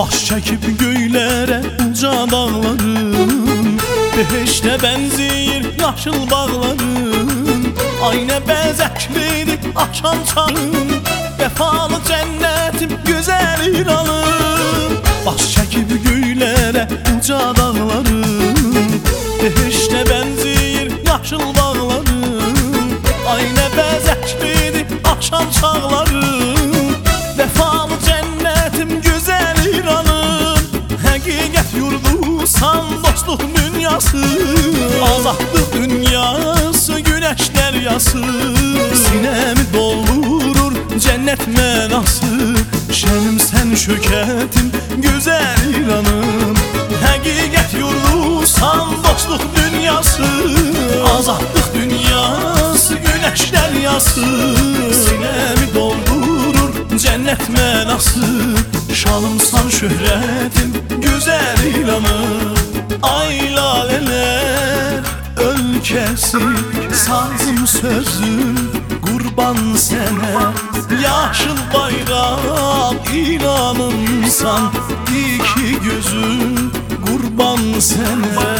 Baş çekip göylere uca dağların, beheşte benzeyir yaşıl bağların. Aynı bezeklidir açan çağın, vefalı cennetim güzel İranım. Baş çekip göylere uca dağların, beheşte benzeyir yaşıl bağların. Aynı bezeklidir açan çağların, vefalı cennetim güzel İranım. Həqiqət yurdusan dostluq dünyası, azadlıq dünyası, güneş deryası. Sinemi doldurur cennet mənası, şənim sən şökətim güzel İranım. Həqiqət yurdusan dostluq dünyası, azadlıq dünyası, güneş deryası. Sinemi doldurur cennet mənası, şanımsan şöhretim güzel İranım. Ay laleler ölkesi, sazım sözüm kurban sene. Yaşıl bayrak İranımsan, iki gözüm kurban sene.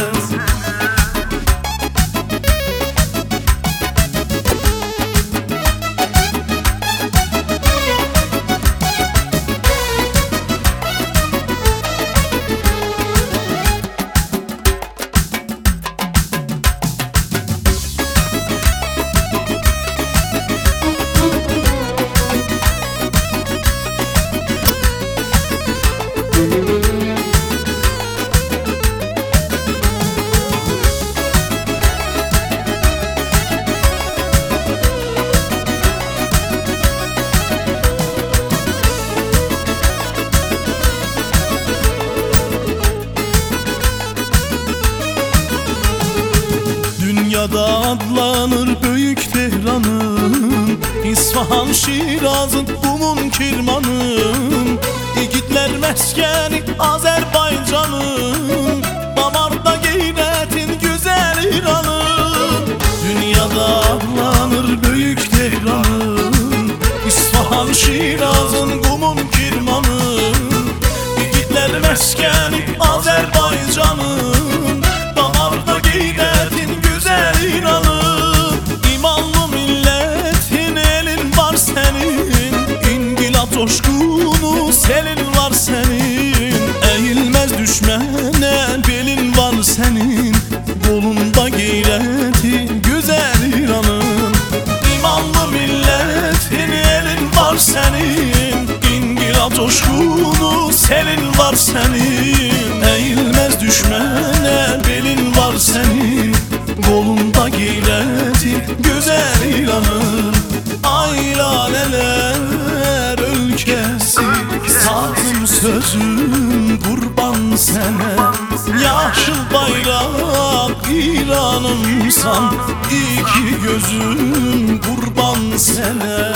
Dünyada adlanır büyük Tehran'ın, İsfahan, Şiraz'ın, Umum, Kirman'ın. İgitler meskeni Azerbaycan'ın, damarda geyretin güzel İran'ın. Dünyada adlanır büyük Tehran'ın, İsfahan, Şiraz'ın, Umum, Kirman'ın. İgitler meskeni Azerbaycan'ın, damarda geyretin güzel İranım. İmanlı milletin elin var senin, İngilizce coşkunu selin var senin. Eğilmez düşmene belin var senin, kolunda gayreti güzel İranım. İmanlı milletin elin var senin, İngilizce coşkunu selin var senin. Eğilmez düşmene belin var senin, kolunda gayreti güzel İranım. Ay laleler ülkesi, sazım sözüm kurban sene. Yaşıl bayrak İranımsan, iki gözüm kurban sene.